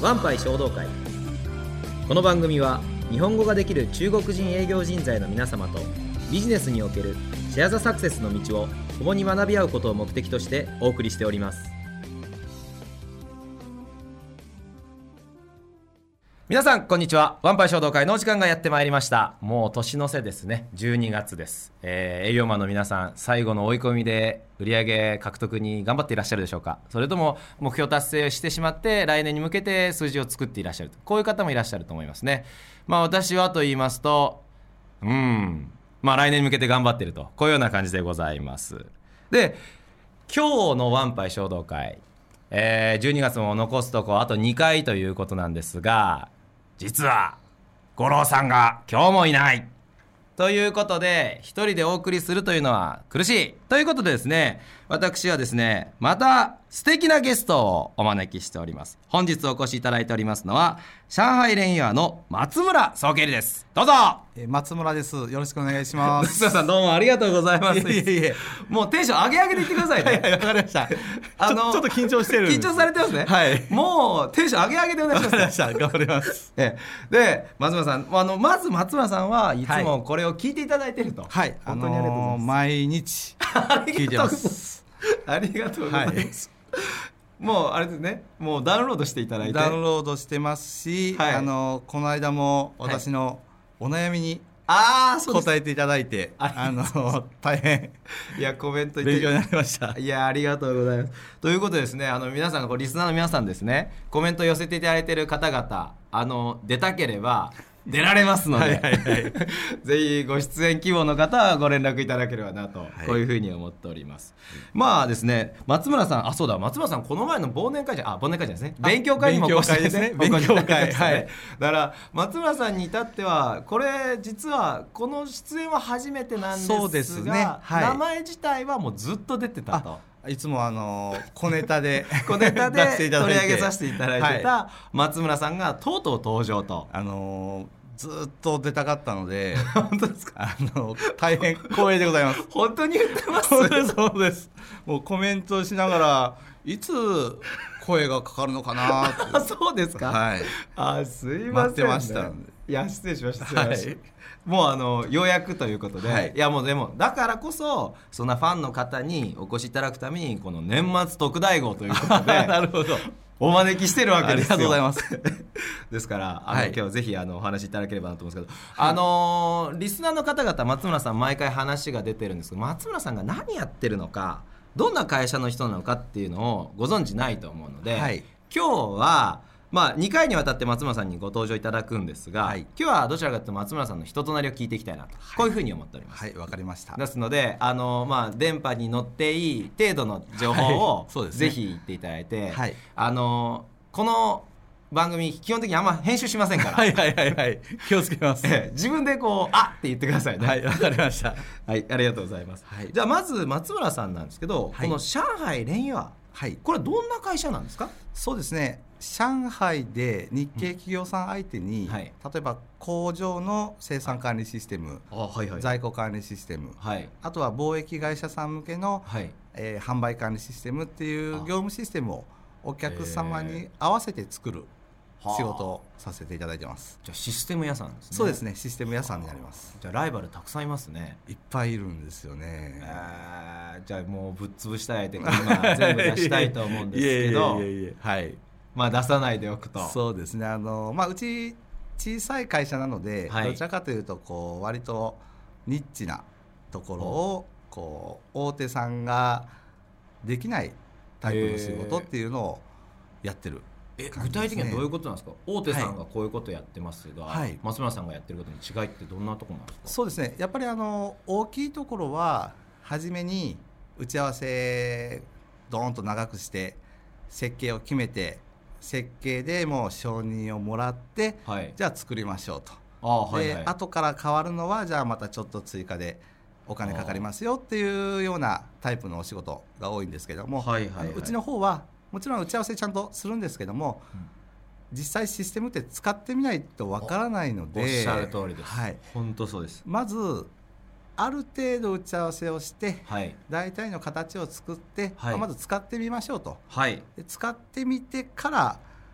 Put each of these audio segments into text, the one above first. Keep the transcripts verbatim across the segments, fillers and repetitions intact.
ワンパイ衝動会。この番組は日本語ができる中国人営業人材の皆様とビジネスにおけるシェアザサクセスの道を共に学び合うことを目的としてお送りしております。皆さんこんにちは。ワンパイ衝動会のお時間がやってまいりました。もう年の瀬ですね。じゅうにがつです、えー、営業マンの皆さん、最後の追い込みで売上獲得に頑張っていらっしゃるでしょうか。それとも目標達成してしまって来年に向けて数字を作っていらっしゃる、こういう方もいらっしゃると思いますね。まあ私はと言いますと、うーんまあ来年に向けて頑張っていると、こういうような感じでございます。で、今日のワンパイ衝動会、えー、じゅうにがつも残すとこあとにかいということなんですが、実は五郎さんが今日もいないということで、一人でお送りするというのは苦しいということでですね、私はですね、また素敵なゲストをお招きしております。本日お越しいただいておりますのは上海レンヤーの松村総経理です。どうぞ。 え松村です。よろしくお願いします。 松村さん、どうもありがとうございます。 いえいえいえ、 もうテンション上げ上げで言ってくださいね。 はいはい、わかりました。あのちょっと緊張してるんです。 緊張されてますね。 はい。 もうテンション上げ上げでお願いします。 わかりました。頑張ります。 えで、松村さん、あのまず松村さんはいつもこれを聞いていただいていると。 はい。本当にありがとうございます。毎日聞いてます。 ありがとうございます。もうあれですね、もうダウンロードしていただいて。 ダウンロードしてますし、はい、あのこの間も私のお悩みに、はい、答えていただいて、ああの大変いやコメント勉強になりました。 いやありがとうございます。ということでですね、あの皆さんがこうリスナーの皆さんですね、コメント寄せていただいている方々、あの出たければ出られますのではいはい、はい、ぜひご出演希望の方はご連絡いただければなと、はい、こういうふうに思っております。まあですね、松村さん、あそうだ松村さん、この前の忘年会じゃあ忘年会じゃないですね、勉強会にもお越しですね。 勉強会、はい。 だから松村さんに至ってはこれ実はこの出演は初めてなんですが、 そうですね、はい、 名前自体はもうずっと出てたと。 いつもあの小ネタで小ネタで取り上げさせていただいてた松村さんがとうとう登場と、 あのー、ずっと出たかったので本当ですか。 あの大変光栄でございます。 本当に言ってます。 そうです。もうコメントしながらいつ声がかかるのかなって。 そうですか。 はい。 あすいません、ね、 待ってましたんで。 いや失礼しました。はい、もうあのようやくということで、はい、いやもうでもだからこそそんなファンの方にお越しいただくためにこの年末特大号ということでなるほど、 お招きしてるわけですよ。 ありがとうございますですからあの、はい、今日はぜひあのお話しいただければなと思うんですけど、はい、あのー、リスナーの方々松村さん毎回話が出てるんですけど、松村さんが何やってるのか、どんな会社の人なのかっていうのをご存知ないと思うので、はい、今日はまあ、にかいにわたって松村さんにご登場いただくんですが、はい、今日はどちらかというと松村さんの人となりを聞いていきたいなと、はい、こういうふうに思っております。 はい、わかりました。 ですのであの、まあ、電波に乗っていい程度の情報を、はい、そうですね、ぜひ言っていただいて、はい、あのこの番組基本的にあんま編集しませんからはいはいはいはい、気をつけます、 ええ、自分でこうあって言ってくださいね。 はい、わかりましたはい、ありがとうございます、はい、じゃあまず松村さんなんですけど、はい、この上海レンヤー、はい、これはどんな会社なんですか。 そうですね、上海で日系企業さん相手に、うんはい、例えば工場の生産管理システム、はいはい、在庫管理システム、はい、あとは貿易会社さん向けの、はい、えー、販売管理システムっていう業務システムをお客様に合わせて作る仕事をさせていただいてます。 じゃあシステム屋さんですね。 そうですね、システム屋さんになります。 じゃあライバルたくさんいますね。 いっぱいいるんですよね。 えー、じゃあもうぶっ潰したいというか今全部出したいと思うんですけどいやいやいやいや、はい、 まあ出さないでおくと。 そうですね、あの、まあ、うち小さい会社なので、はい、どちらかというとこう割とニッチなところをこう大手さんができないタイプの仕事っていうのをやってる。 え具体的にはどういうことなんですか。大手さんがこういうことやってますが、はい、松村さんがやってることの違いってどんなところなんですか。 そうですね、やっぱりあの大きいところは初めに打ち合わせドーンと長くして設計を決めて、設計でもう承認をもらって、はい、じゃあ作りましょうと。あ、はいはい、で後から変わるのはじゃあまたちょっと追加でお金かかりますよっていうようなタイプのお仕事が多いんですけども、はいはいはい、うちの方はもちろん打ち合わせちゃんとするんですけども、うん、実際システムって使ってみないとわからないので、 おっしゃる通りです、はい、本当そうです。 まずある程度打ち合わせをして、はい、大体の形を作って、はい、まず使ってみましょうと、はい、で使ってみてから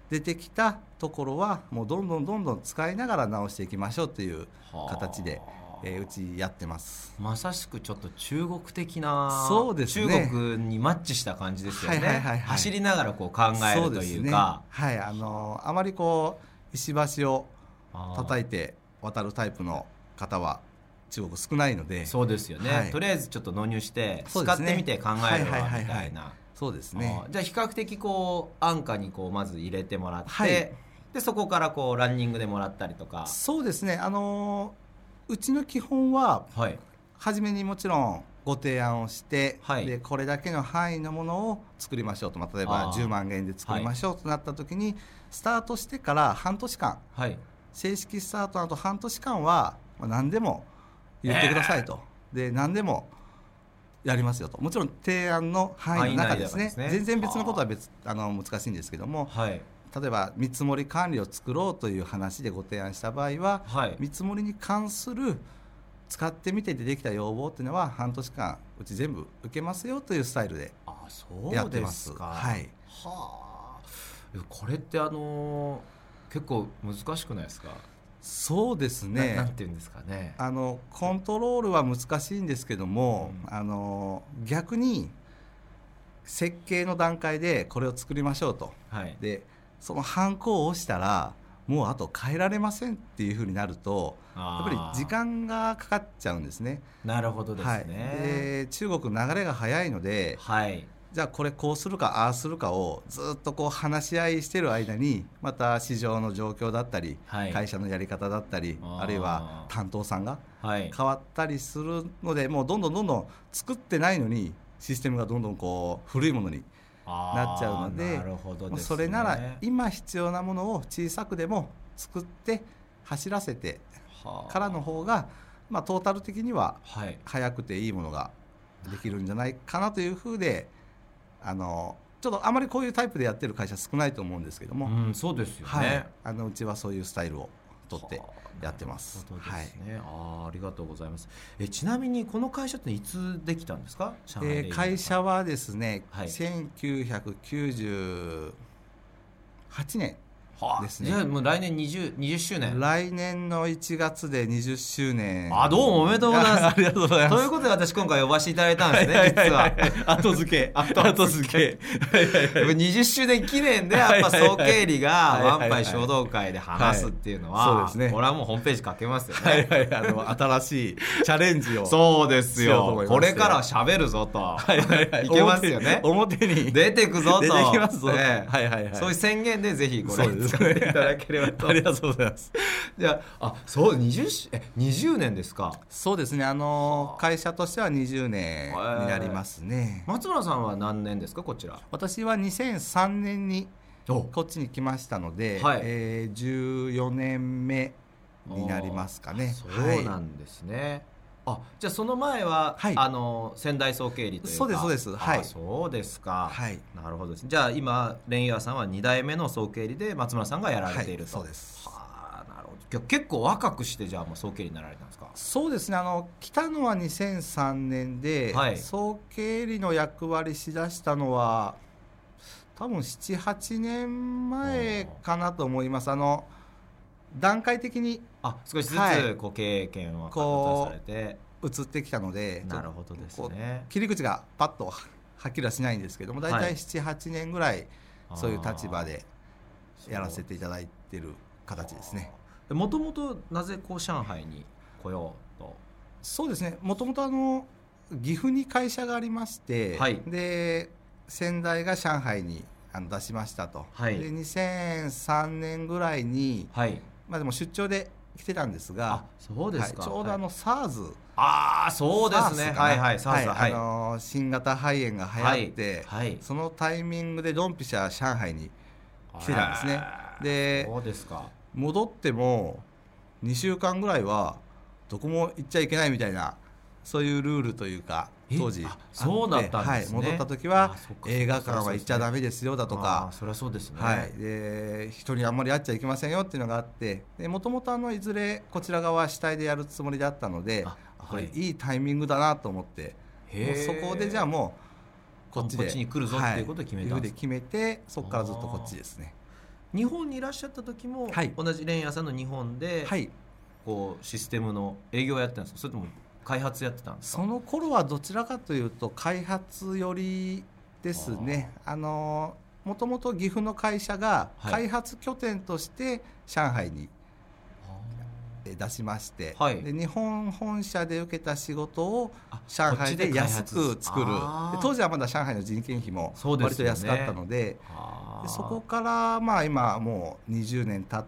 出てきたところはもうどんどんどんどん使いながら直していきましょうという形で、えー、うちやってます。 まさしくちょっと中国的な、 そうですね、 中国にマッチした感じですよね、 はいはいはいはい、 走りながらこう考えるというか、 ね、はい、あのあまりこう石橋を叩いて渡るタイプの方は中国少ないので、 そうですよね、はい、とりあえずちょっと納入して使ってみて考えるわみたいな。 そうですね。 じゃあ比較的こう安価にこうまず入れてもらって、はい、でそこからこうランニングでもらったりとか。 そうですね、あのうちの基本は、はい、初めにもちろんご提案をして、はい、でこれだけの範囲のものを作りましょうと、まあ、例えばじゅうまんえんで作りましょうとなった時に、はい、スタートしてから半年間、はい、正式スタートの後半年間は、まあ、何でも言ってくださいと、えー、で何でもやりますよと、もちろん提案の範囲の中です ね, ですね全然別のことは別あの難しいんですけども、はい、例えば見積もり管理を作ろうという話でご提案した場合は、はい、見積もりに関する使ってみて出てきた要望っていうのは半年間うち全部受けますよというスタイルでやってます。 あ、そうですか。はい、はあ、これってあのー、結構難しくないですか？ そうですね、 な, なんていうんですかね、 あのコントロールは難しいんですけども、うん、あの逆に設計の段階でこれを作りましょうと、はい、でそのハンコを押したらもうあと変えられませんっていう風になるとやっぱり時間がかかっちゃうんですね。 なるほどですね、はい、 で中国流れが早いので、はい、じゃあこれこうするかああするかをずっとこう話し合いしてる間にまた市場の状況だったり、はい、会社のやり方だったり あ, あるいは担当さんが変わったりするので、はい、もうどんどんどんどん作ってないのにシステムがどんどんこう古いものになっちゃうの で, なるほどですね、それなら今必要なものを小さくでも作って走らせてからの方が、まあ、トータル的には早くていいものができるんじゃないかなというふうで、あのちょっとあまりこういうタイプでやってる会社少ないと思うんですけども、 うん、そうですよね、はい、 あのうちはそういうスタイルをとってやってます。 そうですね、はい、あ, ありがとうございます。えちなみにこの会社っていつできたんですか？上海で、 えー、会社はですね、はい、せんきゅうひゃくきゅうじゅうはちねんですね。 じゃあもう来年 20, 20周年、 来年のいちがつでにじゅっしゅうねん。 あ、どうもおめでとうございます。ありがとうございます。ということで私今回呼ばせていただいたんですね、はいはいはいはい、実は後付け後付けにじゅっしゅうねん記念でやっぱ総経理がワンパイ衝動会で話すっていうのは、はいはいはい、そうですね、これはもうホームページ書けますよね。 はいはい、あの新しいチャレンジをそうですよ、これからは喋るぞと、はいはいはい、いけますよね。 表に出てくぞと出てきますぞ、ね、はいはいはい、 そういう宣言でぜひこれ使っていただければとありがとうございます。 じゃあ、あ、そう 20, えにじゅうねんですか？ そうですね、あの会社としてはにじゅうねんになりますね。 松村さんは何年ですか？こちら。 私はにせんさんねんにこっちに来ましたので、はい、えー、じゅうよねんめになりますかね。 そうなんですね、はい、あ、じゃあその前は、はい、あの仙台総経理というか。 そうですそうです、はい、 そうですか、 はい、 なるほどです。じゃあ今レンヤーさんはにだいめの総経理で松村さんがやられていると、 はい、そうです。 はあ、なるほど。結構若くしてじゃあもう総経理になられたんですか？ そうですね、あの来たのはにせんさんねんで、はい、総経理の役割しだしたのは多分ななはちねんまえかなと思います。あの段階的にあ少しずつこう経験を獲得されて移ってきたので、 なるほどですね、 切り口がパッとはっきりはしないんですけども、だいたいななはちねんぐらいそういう立場でやらせていただいている形ですね。 もともとなぜこう上海に来ようと？ そうですね、もともとあの岐阜に会社がありまして、はい、で先代が上海にあの出しましたと、はい、でにせんさんねんぐらいに、はい、まあ、でも出張で来てたんですが、 あ、そうですか、 はい、ちょうどあの SARS、はい、 ああそうですね、はいはい、SARS、 はい、あのー、新型肺炎が流行って、はいはい、そのタイミングでドンピシャ上海に来てたんですね。で、 そうですか、 戻ってもにしゅうかんぐらいはどこも行っちゃいけないみたいな、そういうルールというか当時あって、 そうだったんですね、 はい、戻った時は映画館は行っちゃダメですよだとか、 そりゃそうですね、 はい、で人にあんまり会っちゃいけませんよっていうのがあって、もともといずれこちら側は主体でやるつもりだったので、これいいタイミングだなと思って、もうそこでじゃあもうこっちでこっちに来るぞっていうことを決めたんです、 はい、で決めてそこからずっとこっちですね。 日本にいらっしゃった時も、 はい同じレンヤさんの日本で、 はいこうシステムの営業をやってたんですか、それとも開発やってたんですか？ その頃はどちらかというと開発寄りですね。あのもともと岐阜の会社が開発拠点として上海に出しまして、 はい、 で日本本社で受けた仕事をあ上海で安く作る。 あで当時はまだ上海の人件費も割と安かったので、 あでそこからまあ今もうにじゅうねん経って、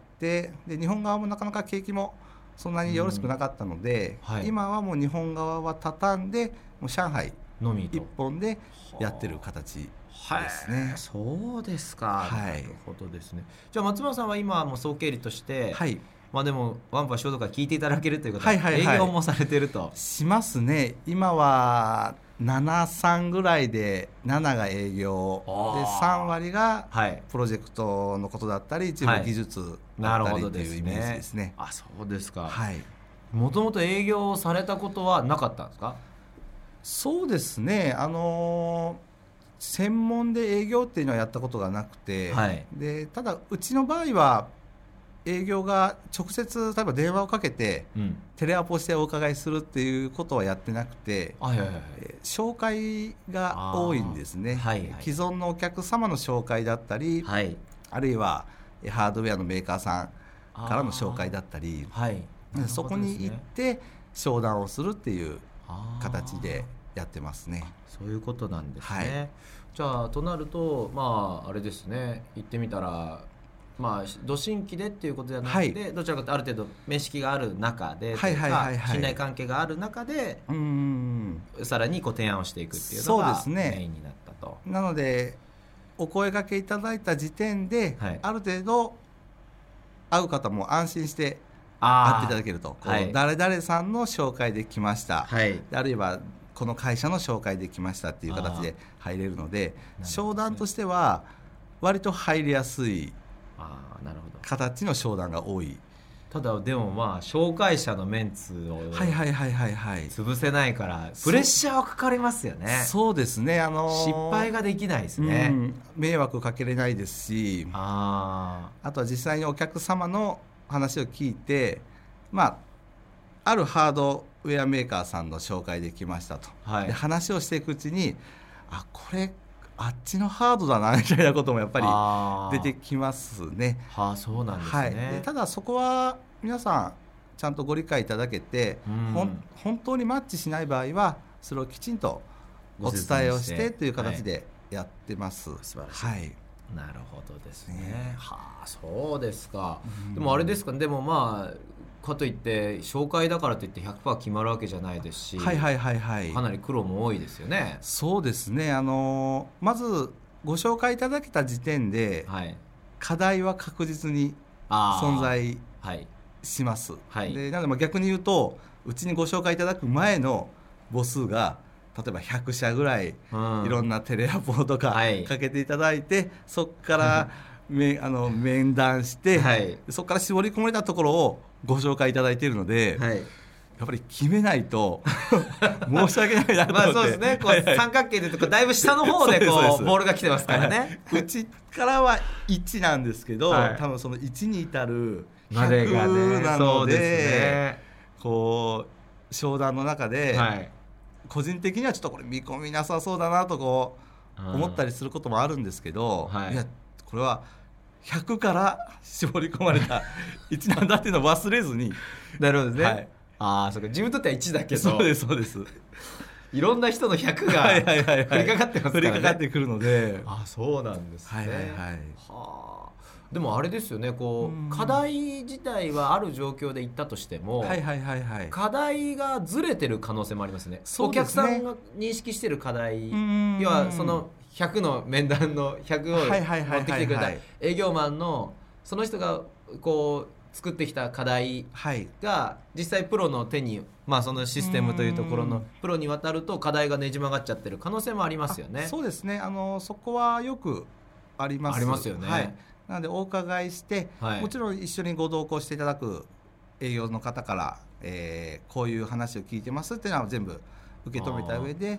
で日本側もなかなか景気もそんなによろしくなかったので、 うんはい、 今はもう日本側は畳んでもう上海のみ一本でやってる形ですね。 そうですか、 はい、 なるほどですね。じゃあ松村さんは今も総経理として、 はい、 まあ、でもワンパイ衝動会聞いていただけるということは、 はいはいはい、 営業もされてるとしますね。今はななさんぐらいでななが営業でさん割がプロジェクトのことだったり一部技術だったりというイメージですね。 あ、そうですか。 はい。 もともと営業をされたことはなかったんですか？ そうですね、あの専門で営業っていうのはやったことがなくて、 はい、 でただうちの場合は営業が直接例えば電話をかけて、うん、テレアポしてお伺いするっていうことはやってなくて、 はいはいはい、 えー、紹介が多いんですね、はいはい、既存のお客様の紹介だったり、はい、あるいはハードウェアのメーカーさんからの紹介だったり、はい、そこに行って商談をするっていう形でやってますね。 そういうことなんですね、はい、じゃあとなるとまああれですね、言ってみたらまあ、ど新規でっていうことじゃなくて、はい、どちらかというとある程度面識がある中で、はいはいはいはい、信頼関係がある中でうーんさらにこう提案をしていくっていうのがメインになったと。 なのでお声掛けいただいた時点で、はい、ある程度会う方も安心して会っていただけると、こう、はい、誰々さんの紹介で来ました、はい、あるいはこの会社の紹介で来ましたっていう形で入れるので、商談としては割と入りやすい形の商談が多い。 ただでもまあ紹介者のメンツを潰せないからプレッシャーはかかりますよね。 そうですね、あのー、 失敗ができないですね、うん、 迷惑かけれないですし、ああとは実際にお客様の話を聞いて、まああるハードウェアメーカーさんの紹介できましたと、はい、で話をしていくうちにあこれあっちのハードだなみたいなこともやっぱり出てきますね。 はあ、そうなんですね、はい、 でただそこは皆さんちゃんとご理解いただけて、うん、ほん本当にマッチしない場合はそれをきちんとお伝えをしてという形でやってます、はい、 素晴らしい、はい、なるほどですね、はあ、そうですか、うん、でもあれですかね、でもまあかといって紹介だからといって ひゃくパーセント 決まるわけじゃないですし、はいはいはいはい、かなり苦労も多いですよね。 そうですね、あのまずご紹介いただけた時点で、はい、課題は確実に存在します、はい、でなのでまあ逆に言うとうちにご紹介いただく前の母数が例えばひゃくしゃぐらい、うん、いろんなテレアポとかかけていただいて、はい、そこからめあの面談して、はい、そこから絞り込まれたところをご紹介いただいているので、はい、やっぱり決めないと申し訳ないなと思って。まあそうですね、 こう三角形でいうとだいぶ下の方でこうボールが来てますからね、 はい、うちからはいちなんですけど、はい、多分そのいちに至るひゃくなので、ね、こう商談の中で、はい、個人的にはちょっとこれ見込みなさそうだなとこう思ったりすることもあるんですけど、はい、いやこれはひゃくから絞り込まれたいちなんだっていうのを忘れずになるほどね、はい、ああそうか、自分にとってはいちだけどそうですそうですいろんな人のひゃくが降りかかってますからね、 降りかかってくるので、 あそうなんですね、 はいはいはい、 はあ、でもあれですよね、こう課題自体はある状況で言ったとしても、はいはいはいはい、課題がずれてる可能性もありますね。そうですね、お客さんが認識してる課題、要はそのひゃくの面談のひゃくを持ってきてくれた営業マンのその人がこう作ってきた課題が実際プロの手に、まあ、そのシステムというところのプロに渡ると課題がねじ曲がっちゃってる可能性もありますよね。 そうですね、あのそこはよくあります。 ありますよね、はい、 なのでお伺いして、はい、もちろん一緒にご同行していただく営業の方から、えー、こういう話を聞いてますっていうのは全部受け止めた上で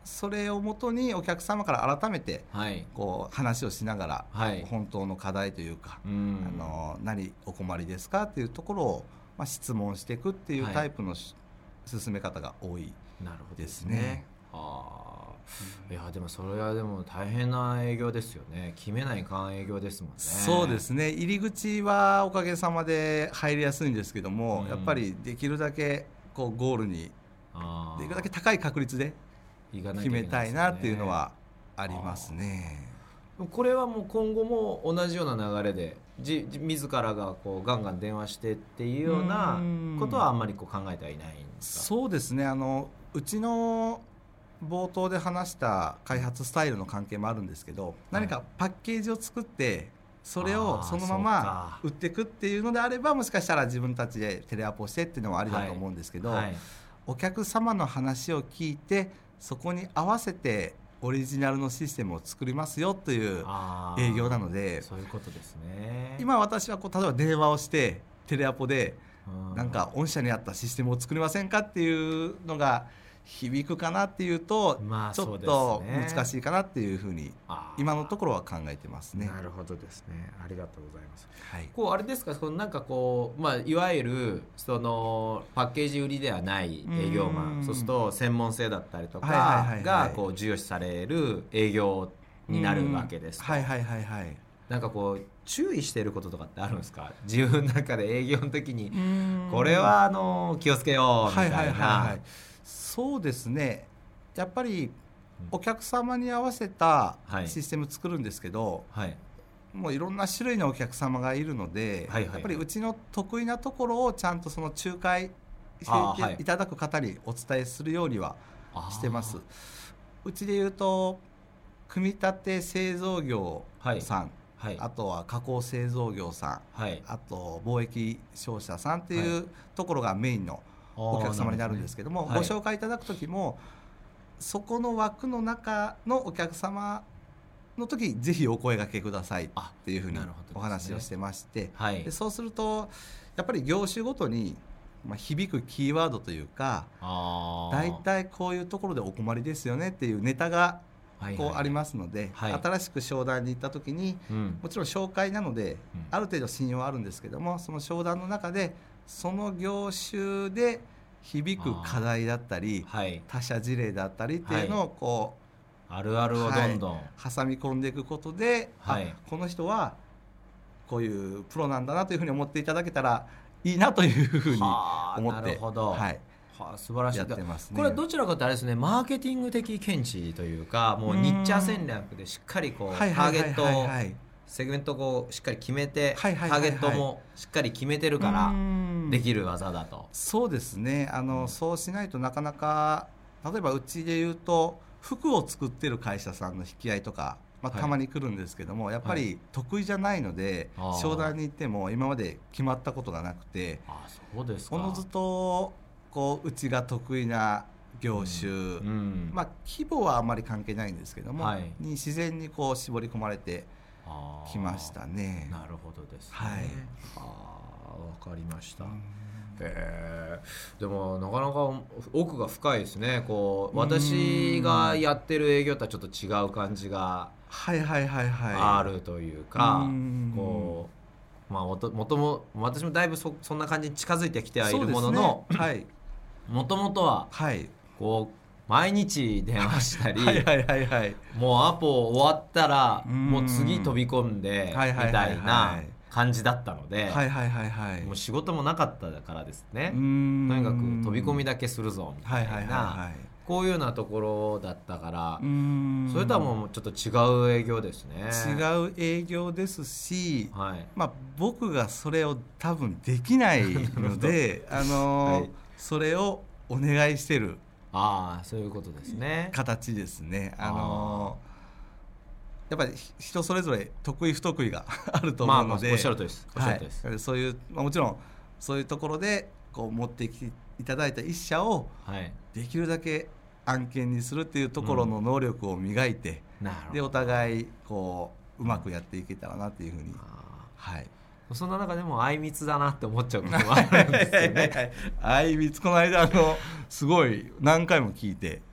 それをもとにお客様から改めてはいこう話をしながら、 はい本当の課題というか、 うんあの何お困りですかっていうところを、まあ、質問していくっていうタイプのし、進め方が多いなるほどでですすねね。 ああ、いやでもそれはでも大変な営業ですよね。決めないかん営業ですもんね。 そうですね、入り口はおかげさまで入りやすいんですけども、 うんやっぱりできるだけこうゴールにあーできるだけ高い確率で行かなきゃ決めいけないですねたいなっていうのはありますね。 これはもう今後も同じような流れでじじ自らがこうガンガン電話してっていうようなことはあんまりこう考えてはいないんですか？ そうですね、あのうちの冒頭で話した開発スタイルの関係もあるんですけど、何かパッケージを作ってそれをあーそのまそうかま売っていくっていうのであれば、もしかしたら自分たちでテレアポしてっていうのはありだと思うんですけど、 はいお客様の話を聞いてそこに合わせてオリジナルのシステムを作りますよというあー営業なので、 そういうことですね。 今私はこう例えば電話をしてテレアポでうんなんか御社に合ったシステムを作りませんかっていうのが響くかなっていうと、 まあちょっとそうですね難しいかなっていうふうにあー今のところは考えてますね。 なるほどですね。ありがとうございます。 はい、 こうあれですか、そのなんかこう、まあ、いわゆるそのパッケージ売りではない営業マうんン、そうすると専門性だったりとはいはいはいはいかがこう重要視される営業になるわけですと。 はいはいはいはい。 なんかこう注意していることとかってあるんですか？自分の中で営業の時にこれはあの気をつけようみたいな。 はいはいはいはい。そうですね、やっぱりお客様に合わせたはいシステム作るんですけど、 はいもういろんな種類のお客様がいるので、 はいはいはいやっぱりうちの得意なところをちゃんとその仲介してあーはいいただく方にお伝えするようにはあーしてます。うちでいうと組み立て製造業さん、 はいあとは加工製造業さん、 はいあと貿易商社さんっていうところがメインのお客様になるんですけども、 あーなるほどねご紹介いただく時もそこの枠の中のお客様の時ぜひお声掛けくださいっていうふうになるほどですねお話をしてまして、 はいでそうするとやっぱり業種ごとに、まあ、響くキーワードというか、 あー大体こういうところでお困りですよねっていうネタがはいはいこうありますので、 はい新しく商談に行った時にうんもちろん紹介なので、 うんある程度信用はあるんですけども、その商談の中でその業種で響く課題だったりはい他社事例だったりっていうのをこあるあるをどんどん、 う挟み込んでいくことで、 はいあこの人はこういうプロなんだなというふうに思っていただけたらいいなというふうにはあ思ってなるほど、 はい、 はあ、素晴らしい。 やってますね。 これはどちらかというとあれですね、マーケティング的見地というか、もうニッチャー戦略でしっかりこうタはいはいはいーゲットをはいはいセグメントをこうしっかり決めて、 はいはいはいはいターゲットもしっかり決めてるからうんできる技だと。 そうですね、あの、 うんそうしないとなかなか、例えばうちで言うと服を作ってる会社さんの引き合いとか、まあ、 はいたまに来るんですけども、やっぱり得意じゃないので、 あー商談に行っても今まで決まったことがなくて、 あ、そうですか。 おのずとこううちが得意な業種、 うんまあ、規模はあまり関係ないんですけども、 はいに自然にこう絞り込まれてあーきましたね。 なるほどですね。 はいあー、わかりました。 うんへーでもなかなか奥が深いですね。こううん私がやってる営業とはちょっと違う感じがはいはいはいはい。 あるというか、 うんこうまあもともとも私もだいぶ そ, そんな感じに近づいてきてはいるものの、 そうですねはいもともとははいこう毎日電話したり、 はいはいはいはい。 もうアポ終わったらうんもう次飛び込んでみはいはいはいはいたいな感じだったので、 はいはいはいはい。 もう仕事もなかったからですね。 うーんとにかく飛び込みだけするぞみたはいいはいはいなはい。 こういうようなところだったからうー、んそれとはもうちょっと違う営業ですね。 違う営業ですし、 はいまあ、僕がそれを多分できないので、あのーはいそれをお願いしてるああ、そういうことですね。 形ですね。あのーやっぱり人それぞれ得意不得意があるとまあまあ思うので、 おっしゃるとりです。おっしゃはいるとりです。、 そういう、まあ、もちろんそういうところでこう持ってきていただいた一社をはい。 できるだけ案件にするっていうところの能力を磨いて、 なるほど。 でお互いこううまくやっていけたらなっていうふうに、 あはい。 ーそんな中でもあいみつだなって思っちゃうこともあるんですよね。 あいみつこの間あのすごい何回も聞いて、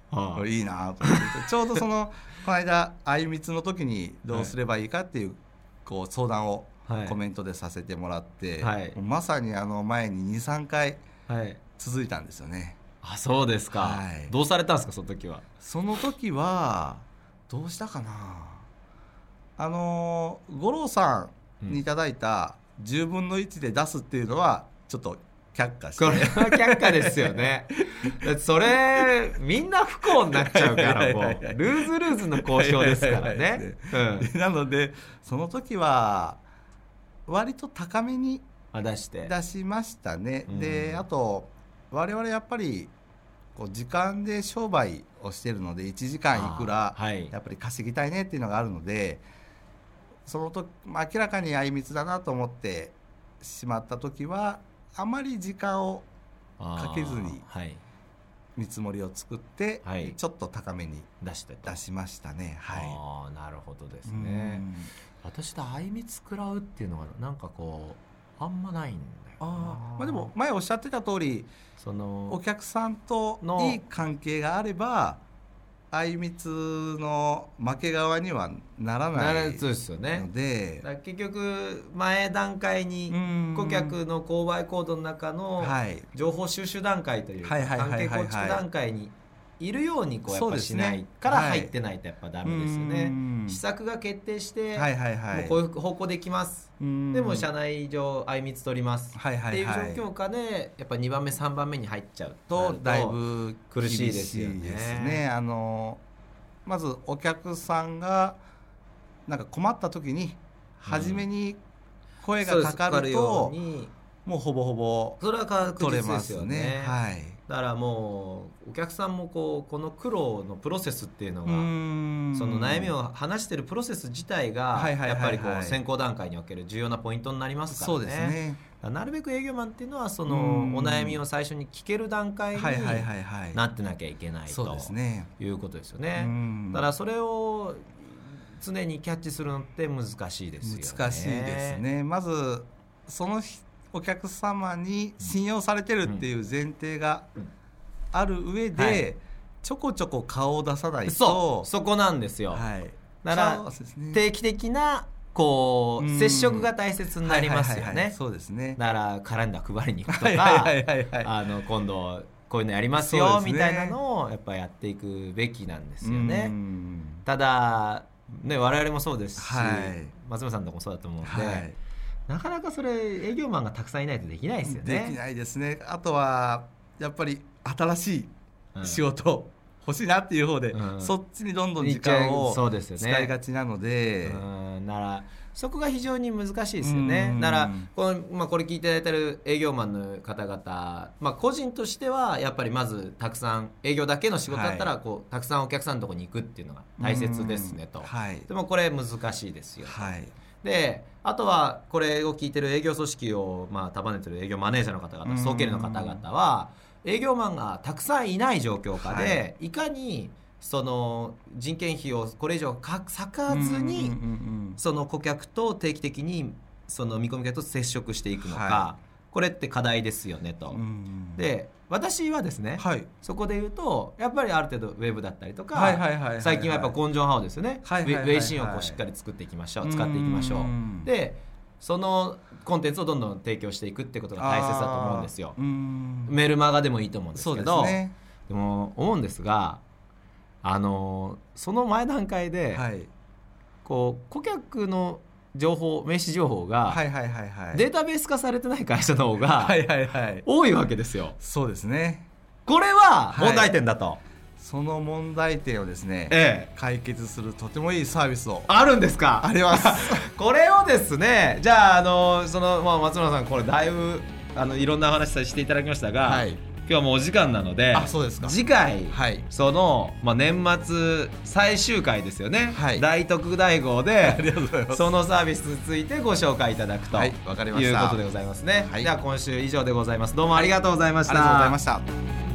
はあこれいいなと思ってちょうどそのこの間あいみつの時にどうすればいいかっていう、こう相談をコメントでさせてもらって、 はい、 まさにあの前に にさんかいはい続いたんですよね。 あ、そうですか、はい、どうされたんですかその時は。 その時はどうしたかな、あの五郎さんにいただいたじゅうぶんのいちで出すっていうのはちょっと却下して、 これは却下ですよねだってそれみんな不幸になっちゃうからもうルーズルーズの交渉ですからね、 うん、なのでその時は割と高めに出して出しましたね、うん、であと我々やっぱりこう時間で商売をしているのでいちじかんいくらやっぱり稼ぎたいねっていうのがあるので、その時、まあ、明らかにあいみつだなと思ってしまった時はあまり時間をかけずに見積もりを作って、はい、ちょっと高めに出して出しましたね、はい、 あ、なるほどですね。私とあいみつ食らうっていうのがなんかこうあんまないんだよな。 あ、まあ、でも前おっしゃってた通りそのお客さんといい関係があればあいみつの負け側にはならないので、 そうですよね、だ結局前段階に顧客の購買行動の中の情報収集段階というか関係構築段階にいるようにこうやっぱしないから入ってないとやっぱダメですよね。施策が決定して、はいはいはい、もうこういう方向でいきます、でも社内上あいみつ取ります、はいはいはい、っていう状況下でやっぱにばんめさんばんめに入っちゃうとだいぶ苦しいですよね。 あのまずお客さんがなんか困った時に初めに声がかかると、うん、もうほぼほぼそれは確実ですよね。 はい、 だからもうお客さんもこうこの苦労のプロセスっていうのがその悩みを話しているプロセス自体がやっぱりこう選考段階における重要なポイントになりますからね。そうですね。なるべく営業マンっていうのはそのお悩みを最初に聞ける段階になってなきゃいけないということですよね。だからそれを常にキャッチするのって難しいですよね。 難しいですね。まずそのお客様に信用されてるっていう前提がある上で、はい、ちょこちょこ顔を出さないと、 そうそこなんですよ、はい、だから定期的なこう接触が大切になりますよね。 そうですね。 だからカレンダー配りに行くとか、あの今度こういうのやりますよみたいなのをやっぱやっていくべきなんですよね。ただね、我々もそうですし、はい、松村さんとかもそうだと思うので、はい、なかなかそれ営業マンがたくさんいないとできないですよね。 できないですね。あとはやっぱり新しい仕事、うん欲しいなっていう方で、うん、そっちにどんどん時間を使いがちなので、 うん、ならそこが非常に難しいですよね。だからこの、まあ、これ聞いていただいてる営業マンの方々、まあ、個人としてはやっぱりまずたくさん営業だけの仕事だったらこう、はい、たくさんお客さんのところに行くっていうのが大切ですねと、はい、でもこれ難しいですよ、はい、であとはこれを聞いてる営業組織を、まあ、束ねてる営業マネージャーの方々総経理の方々は営業マンがたくさんいない状況下で、はい、いかにその人件費をこれ以上か割かずにその顧客と定期的にその見込み客と接触していくのか、はい、これって課題ですよねと。で私はですね、はい、そこで言うとやっぱりある程度ウェブだったりとか最近はやっぱ根性派をですよね、はいはいはいはい、ウェイシーンをこうしっかり作っていきましょう使っていきましょうでそのコンテンツをどんどん提供していくってことが大切だと思うんですよ。メールマガでもいいと思うんですけど、ね、でも思うんですがあのその前段階で、はい、こう顧客の情報名刺情報がデータベース化されてない会社の方が多いわけですよ。 そうですね。 これは問題点だと、はい、 その問題点をですね、ええ、解決するとてもいいサービスをあるんですか。 ありますこれをですねじゃあ、あのその、まあ、松村さんこれだいぶあのいろんな話していただきましたが、はい、今日はもうお時間なので、 あ、そうですか。 次回、はい、その、まあ、年末最終回ですよね、はい、大特大号でそのサービスについてご紹介いただくと、はい、わかりました、いうことでございますね、はい、では今週以上でございます。どうもありがとうございました。 ありがとうございました。